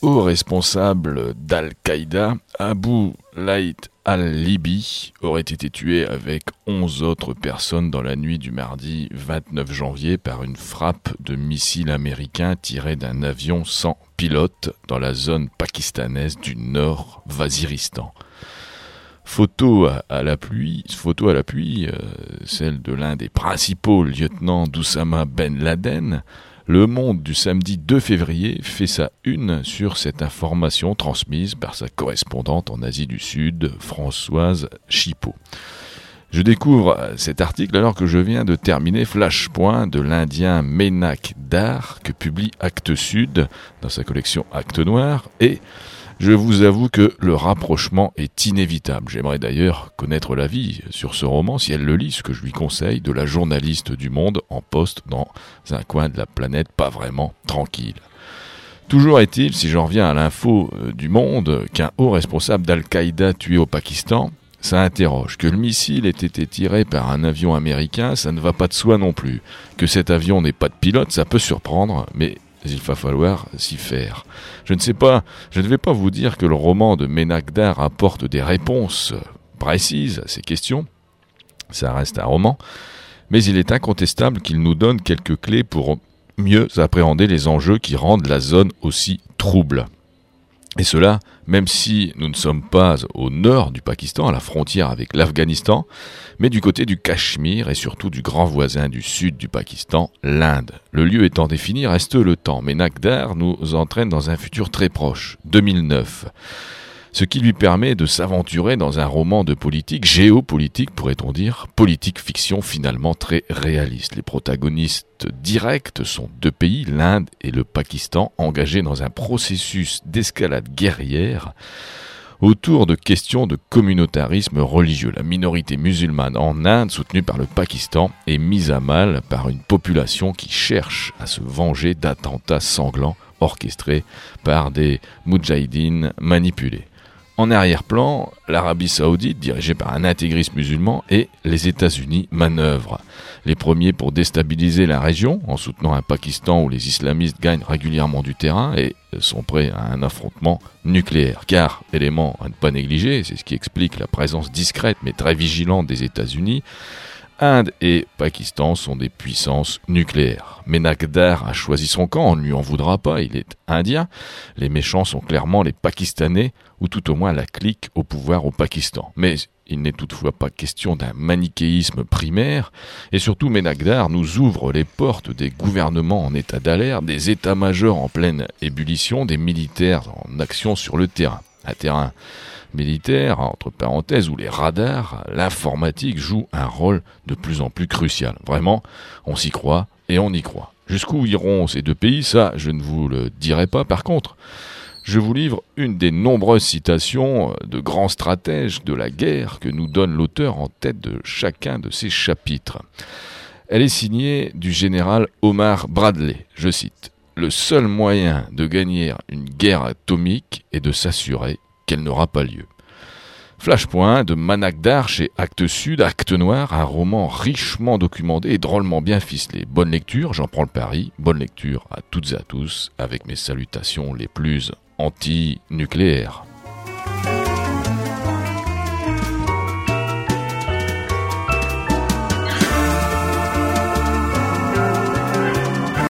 haut responsable d'Al-Qaïda, Abu Layth al-Libi, aurait été tué avec 11 autres personnes dans la nuit du mardi 29 janvier par une frappe de missiles américains tirés d'un avion sans pilote dans la zone pakistanaise du Nord Waziristan. Photo à l'appui, celle de l'un des principaux lieutenants d'Oussama Ben Laden. Le Monde du samedi 2 février fait sa une sur cette information transmise par sa correspondante en Asie du Sud, Françoise Chipot. Je découvre cet article alors que je viens de terminer Flashpoint de l'Indien Menak Dar que publie Actes Sud dans sa collection Actes Noirs, et je vous avoue que le rapprochement est inévitable. J'aimerais d'ailleurs connaître l'avis sur ce roman, si elle le lit, ce que je lui conseille, de la journaliste du Monde en poste dans un coin de la planète pas vraiment tranquille. Toujours est-il, si j'en reviens à l'info du Monde, qu'un haut responsable d'Al-Qaïda tué au Pakistan, ça interroge. Que le missile ait été tiré par un avion américain, ça ne va pas de soi non plus. Que cet avion n'ait pas de pilote, ça peut surprendre, mais il va falloir s'y faire. Je ne vais pas vous dire que le roman de Menak Dar apporte des réponses précises à ces questions. Ça reste un roman. Mais il est incontestable qu'il nous donne quelques clés pour mieux appréhender les enjeux qui rendent la zone aussi trouble. Et cela, même si nous ne sommes pas au nord du Pakistan, à la frontière avec l'Afghanistan, mais du côté du Cachemire et surtout du grand voisin du sud du Pakistan, l'Inde. Le lieu étant défini, reste le temps. Menak Dar nous entraîne dans un futur très proche, 2009. Ce qui lui permet de s'aventurer dans un roman de politique, géopolitique pourrait-on dire, politique-fiction finalement très réaliste. Les protagonistes directs sont deux pays, l'Inde et le Pakistan, engagés dans un processus d'escalade guerrière autour de questions de communautarisme religieux. La minorité musulmane en Inde, soutenue par le Pakistan, est mise à mal par une population qui cherche à se venger d'attentats sanglants orchestrés par des moudjahidines manipulés. En arrière-plan, l'Arabie Saoudite, dirigée par un intégriste musulman, et les États-Unis manœuvrent. Les premiers pour déstabiliser la région, en soutenant un Pakistan où les islamistes gagnent régulièrement du terrain et sont prêts à un affrontement nucléaire. Car, élément à ne pas négliger, c'est ce qui explique la présence discrète mais très vigilante des États-Unis, Inde et Pakistan sont des puissances nucléaires. Menak Dar a choisi son camp, on ne lui en voudra pas, il est indien. Les méchants sont clairement les Pakistanais, ou tout au moins la clique au pouvoir au Pakistan. Mais il n'est toutefois pas question d'un manichéisme primaire, et surtout Menak Dar nous ouvre les portes des gouvernements en état d'alerte, des états-majors en pleine ébullition, des militaires en action sur le terrain. Un terrain militaire, entre parenthèses, où les radars, l'informatique joue un rôle de plus en plus crucial. Vraiment, on s'y croit et on y croit. Jusqu'où iront ces deux pays, ça, je ne vous le dirai pas. Par contre, je vous livre une des nombreuses citations de grands stratèges de la guerre que nous donne l'auteur en tête de chacun de ces chapitres. Elle est signée du général Omar Bradley. Je cite: « Le seul moyen de gagner une guerre atomique est de s'assurer qu'elle n'aura pas lieu. » Flashpoint de Menak Dar chez Actes Sud, Actes Noirs, un roman richement documenté et drôlement bien ficelé. Bonne lecture, j'en prends le pari. Bonne lecture à toutes et à tous, avec mes salutations les plus anti-nucléaires.